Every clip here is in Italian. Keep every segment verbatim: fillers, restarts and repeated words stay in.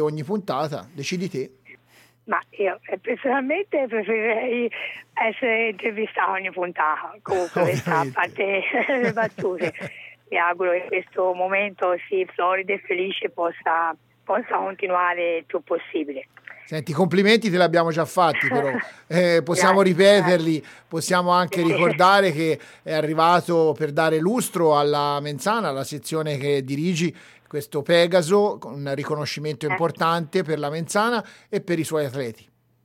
ogni puntata, decidi te. Ma io eh, personalmente preferirei essere intervistata ogni puntata, comunque questa a parte le battute. Mi auguro che questo momento sì, florido e felice possa, possa continuare il più possibile. Senti, i complimenti te li abbiamo già fatti, però eh, possiamo grazie, ripeterli, grazie. Possiamo anche ricordare che è arrivato per dare lustro alla Menzana, alla sezione che dirigi, questo Pegaso, con un riconoscimento importante per la Menzana e per i suoi atleti.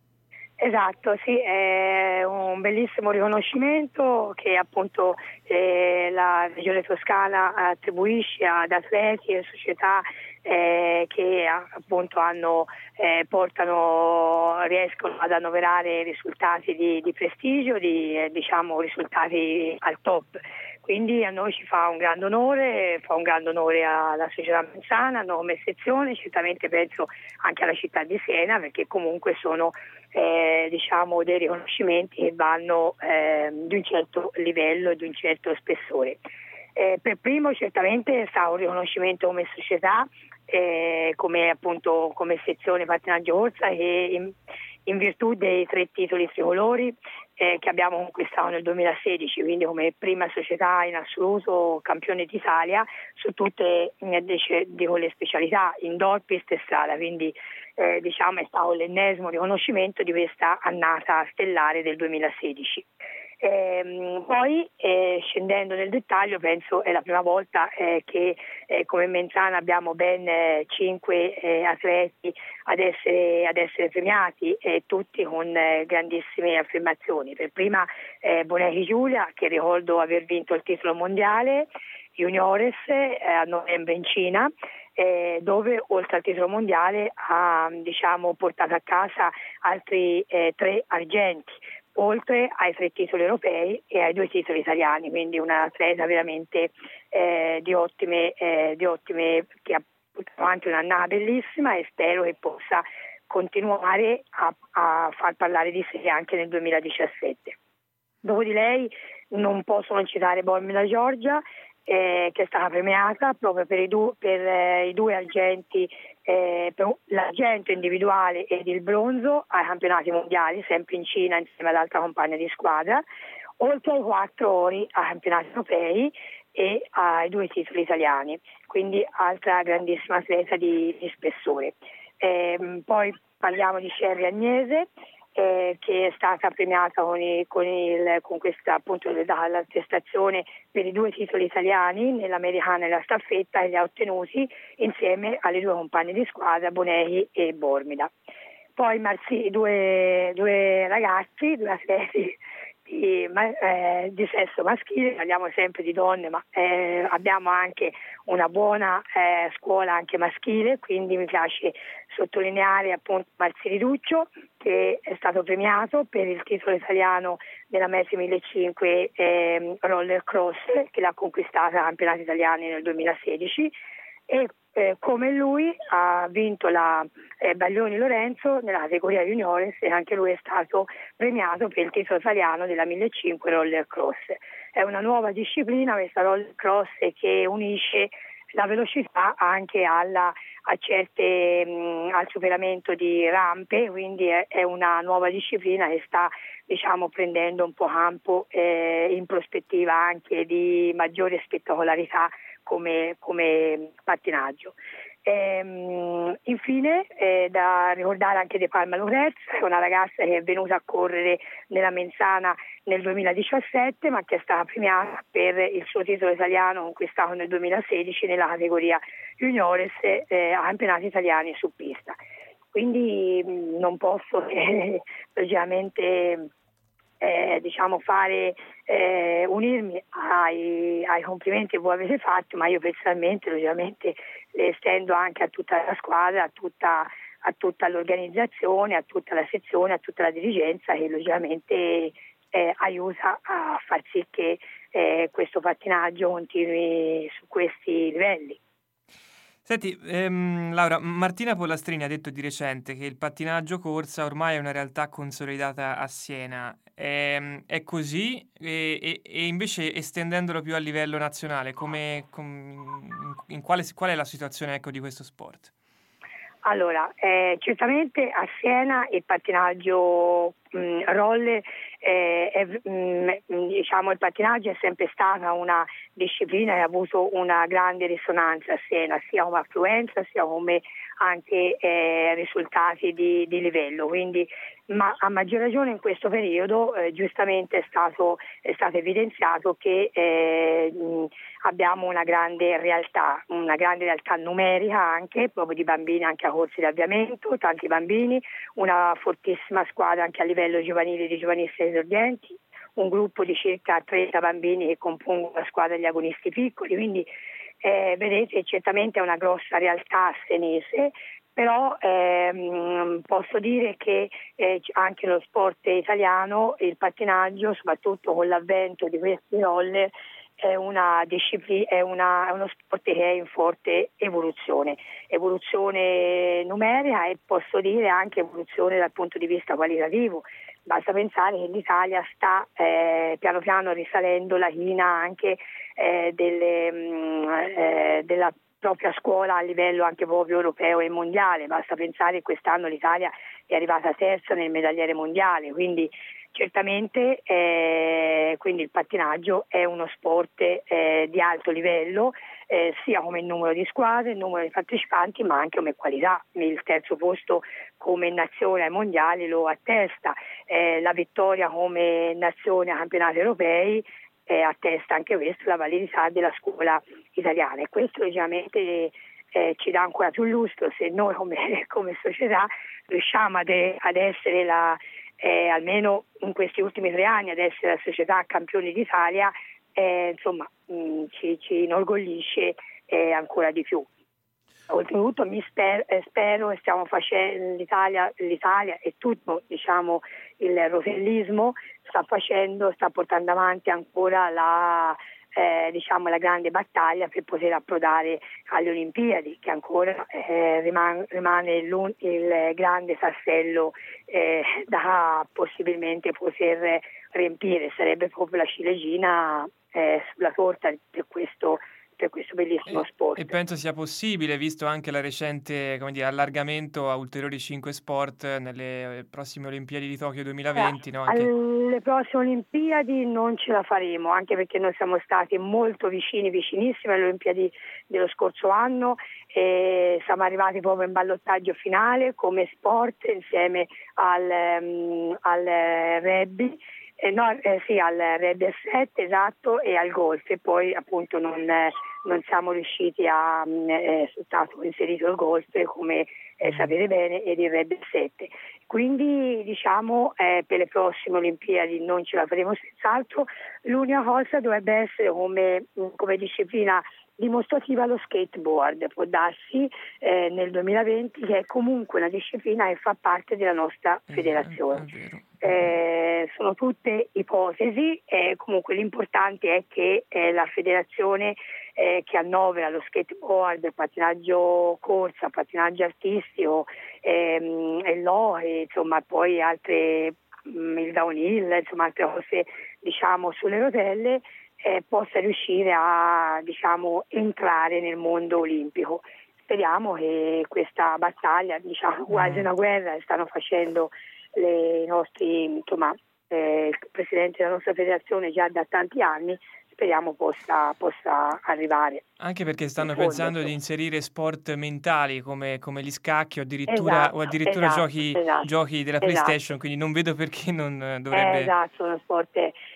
Esatto, sì, è un bellissimo riconoscimento che appunto eh, la Regione Toscana attribuisce ad atleti e società eh, che appunto hanno, eh, portano, riescono ad annoverare risultati di, di prestigio, di eh, diciamo risultati al top. Quindi a noi ci fa un grande onore, fa un grande onore alla società Menzana, nome e sezione, certamente penso anche alla città di Siena, perché comunque sono eh, diciamo dei riconoscimenti che vanno eh, di un certo livello e di un certo spessore. Eh, per primo certamente sta un riconoscimento come società, eh, come appunto come sezione pattinaggio corsa, che in, in virtù dei tre titoli tricolori eh, che abbiamo conquistato nel duemilasedici, quindi come prima società in assoluto campione d'Italia su tutte eh, di quelle specialità, indoor, pista e strada, quindi eh, diciamo è stato l'ennesimo riconoscimento di questa annata stellare del duemilasedici. Eh, poi eh, scendendo nel dettaglio penso è la prima volta eh, che eh, come Menzana abbiamo ben eh, cinque eh, atleti ad essere, ad essere premiati e tutti con eh, grandissime affermazioni. Per prima eh, Bonechi Giulia, che ricordo aver vinto il titolo mondiale juniores eh, a novembre in Cina, eh, dove oltre al titolo mondiale ha diciamo portato a casa altri eh, tre argenti, oltre ai tre titoli europei e ai due titoli italiani, quindi una atleta veramente eh, di ottime, eh, di ottime che ha portato avanti un'annata bellissima e spero che possa continuare a, a far parlare di sé anche nel duemiladiciassette. Dopo di lei non posso non citare Bormila Giorgia, eh, che è stata premiata proprio per i, du- per, eh, i due argenti, eh, per l'argento individuale ed il bronzo ai campionati mondiali, sempre in Cina insieme ad altra compagna di squadra, oltre ai quattro ori ai campionati europei e ai due titoli italiani, quindi altra grandissima atleta di, di spessore. Eh, poi parliamo di Sherry Agnese, Eh, che è stata premiata con, i, con, il, con questa appunto l'attestazione per i due titoli italiani nell'americana e la staffetta, e li ha ottenuti insieme alle due compagne di squadra Bonechi e Bormida. Poi Marzi, due, due ragazzi, due atleti di, eh, di sesso maschile, parliamo sempre di donne, ma eh, abbiamo anche una buona eh, scuola anche maschile, quindi mi piace sottolineare appunto Marzini Duccio, che è stato premiato per il titolo italiano della Messi millecinquecento eh, roller cross, che l'ha conquistata ai campionati italiani nel duemilasedici, e eh, come lui ha vinto la eh, Baglioni Lorenzo nella categoria juniores, e anche lui è stato premiato per il titolo italiano della millecinquecento roller cross. È una nuova disciplina questa roller cross che unisce la velocità anche alla, a certe, mh, al superamento di rampe, quindi è, è una nuova disciplina che sta diciamo prendendo un po' campo eh, in prospettiva anche di maggiore spettacolarità come, come pattinaggio. Ehm, infine eh, da ricordare anche De Palma Lorez, una ragazza che è venuta a correre nella Menzana nel duemiladiciassette, ma che è stata premiata per il suo titolo italiano conquistato nel duemilasedici nella categoria juniores eh, a campionati italiani su pista. Quindi mh, non posso eh, logicamente Eh, diciamo fare eh, unirmi ai, ai complimenti che voi avete fatto, ma io personalmente logicamente le estendo anche a tutta la squadra, a tutta, a tutta l'organizzazione, a tutta la sezione, a tutta la dirigenza che logicamente eh, aiuta a far sì che eh, questo pattinaggio continui su questi livelli. Senti, ehm, Laura, Martina Pollastrini ha detto di recente che il pattinaggio corsa ormai è una realtà consolidata a Siena. È, è così? E, e, e invece estendendolo più a livello nazionale, come, com, in quale, qual è la situazione ecco, di questo sport? Allora, eh, certamente a Siena il pattinaggio mh, roller, eh, è, mh, diciamo il pattinaggio è sempre stata una disciplina che ha avuto una grande risonanza a Siena, sia come affluenza sia come anche eh, risultati di, di livello, quindi ma a maggior ragione in questo periodo eh, giustamente è stato, è stato evidenziato che eh, mh, abbiamo una grande realtà, una grande realtà numerica anche, proprio di bambini anche a corsi di avviamento, tanti bambini, una fortissima squadra anche a livello giovanile di giovanissimi esordienti, un gruppo di circa trenta bambini che compongono la squadra degli agonisti piccoli, quindi eh, vedete certamente è una grossa realtà senese, però ehm, posso dire che eh, anche lo sport italiano, il pattinaggio, soprattutto con l'avvento di questi roller, è una disciplina, è, una, è uno sport che è in forte evoluzione, evoluzione numerica e posso dire anche evoluzione dal punto di vista qualitativo. Basta pensare che l'Italia sta eh, piano piano risalendo la china anche eh, delle, mh, eh, della propria scuola a livello anche proprio europeo e mondiale. Basta pensare che quest'anno l'Italia è arrivata terza nel medagliere mondiale, quindi certamente eh, quindi il pattinaggio è uno sport eh, di alto livello, eh, sia come numero di squadre, il numero di partecipanti, ma anche come qualità. Il terzo posto come nazione ai mondiali lo attesta, eh, la vittoria come nazione ai campionati europei eh, attesta anche questo la validità della scuola italiana, e questo logicamente eh, ci dà ancora più lustro se noi come, come società riusciamo ad, ad essere la Eh, almeno in questi ultimi tre anni ad essere la società campioni d'Italia, eh, insomma mh, ci, ci inorgoglisce eh, ancora di più. Oltretutto mi spero, eh, spero e stiamo facendo l'Italia, l'Italia e tutto diciamo il rotellismo sta facendo, sta portando avanti ancora la Eh, diciamo la grande battaglia per poter approdare alle Olimpiadi, che ancora eh, rimane, rimane il, il grande tassello eh, da possibilmente poter riempire. Sarebbe proprio la ciliegina eh, sulla torta per questo per questo bellissimo sport. E penso sia possibile, visto anche la recente, come dire, allargamento a ulteriori cinque sport nelle prossime Olimpiadi di Tokyo duemilaventi. Eh, no? Anche... Alle prossime Olimpiadi non ce la faremo, anche perché noi siamo stati molto vicini, vicinissimi alle Olimpiadi dello scorso anno, e siamo arrivati proprio in ballottaggio finale come sport insieme al, um, al rugby. Eh, no, eh, sì, al rugby a sette, esatto, e al golf, e poi appunto non, eh, non siamo riusciti a eh, è stato inserito il golf come eh, sapete bene ed il rugby a sette. Quindi diciamo eh, per le prossime Olimpiadi non ce la faremo senz'altro. L'unica cosa dovrebbe essere come, come disciplina dimostrativa lo skateboard, può darsi eh, nel duemilaventi, che è comunque una disciplina che fa parte della nostra federazione. Eh, sono tutte ipotesi, eh, comunque l'importante è che eh, la federazione eh, che annovera lo skateboard, il pattinaggio corsa, pattinaggio artistico, ehm, e l'O, e, insomma poi altre, mh, il downhill, insomma altre cose diciamo sulle rotelle, eh, possa riuscire a diciamo entrare nel mondo olimpico. Speriamo che questa battaglia, diciamo quasi una guerra, stanno facendo le nostri, insomma, eh, il presidente della nostra federazione già da tanti anni, speriamo possa, possa arrivare. Anche perché stanno fondo, pensando insomma. di inserire sport mentali come, come gli scacchi o addirittura, Esatto, o addirittura esatto, giochi, esatto, giochi della esatto. PlayStation, quindi non vedo perché non dovrebbe... Eh, esatto, uno sport,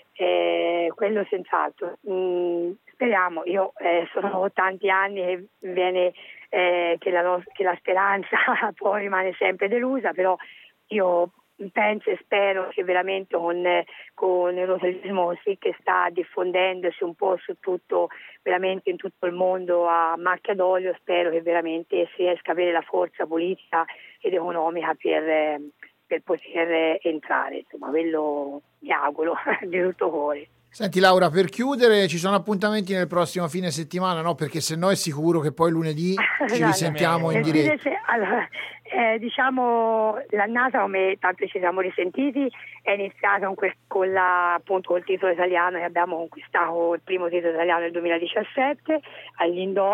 eh, quello senz'altro. Mm, speriamo, io eh, sono tanti anni che viene eh, che, la, che la speranza poi rimane sempre delusa, però io penso e spero che veramente con, con il rotellismo sì, che sta diffondendosi un po' su tutto, veramente in tutto il mondo a macchia d'olio, spero che veramente si riesca a avere la forza politica ed economica per, per poter entrare, insomma quello mi auguro di tutto cuore. Senti Laura, per chiudere, ci sono appuntamenti nel prossimo fine settimana, no? Perché se no è sicuro che poi lunedì ci no, risentiamo in diretta. Se, allora, eh, diciamo l'annata, come tanto ci siamo risentiti, è iniziata con, quel, con, la, appunto, col titolo italiano che abbiamo conquistato, il primo titolo italiano nel duemiladiciassette agli indoor,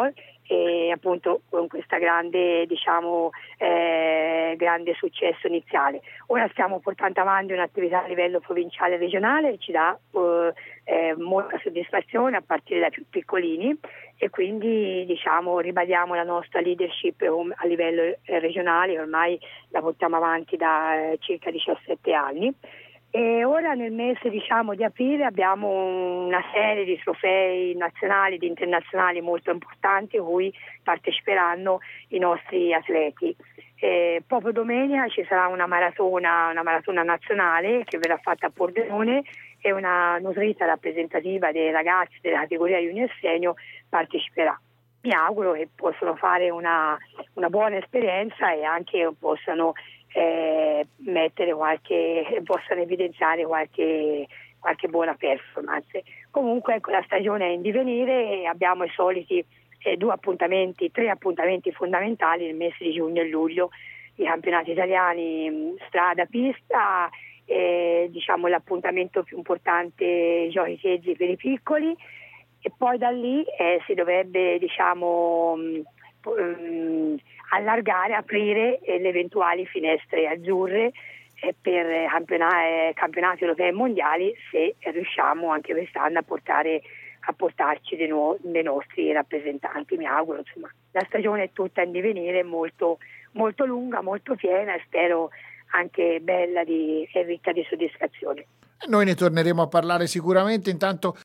e appunto con questa grande, diciamo, eh, grande successo iniziale. Ora stiamo portando avanti un'attività a livello provinciale e regionale, ci dà eh, eh, molta soddisfazione a partire dai più piccolini, e quindi diciamo ribadiamo la nostra leadership a livello eh, regionale, ormai la portiamo avanti da eh, circa diciassette anni. E ora nel mese, diciamo, di aprile abbiamo una serie di trofei nazionali ed internazionali molto importanti a cui parteciperanno i nostri atleti. E proprio domenica ci sarà una maratona, una maratona nazionale che verrà fatta a Pordenone, e una nutrita rappresentativa dei ragazzi della categoria junior senior parteciperà. Mi auguro che possano fare una, una buona esperienza e anche possano eh, mettere qualche, possano evidenziare qualche, qualche buona performance. Comunque ecco, la stagione è in divenire e abbiamo i soliti eh, due appuntamenti, tre appuntamenti fondamentali nel mese di giugno e luglio: i campionati italiani strada pista, eh, diciamo l'appuntamento più importante, i giochi chezzi per i piccoli, e poi da lì eh, si dovrebbe, diciamo, mh, allargare, aprire eh, le eventuali finestre azzurre eh, per campionati, eh, campionati europei e mondiali, se riusciamo anche quest'anno a portare a portarci dei, nuovi, dei nostri rappresentanti. Mi auguro, insomma, la stagione è tutta in divenire, molto, molto lunga, molto piena, e spero anche bella di, e ricca di soddisfazione. Noi ne torneremo a parlare sicuramente. Intanto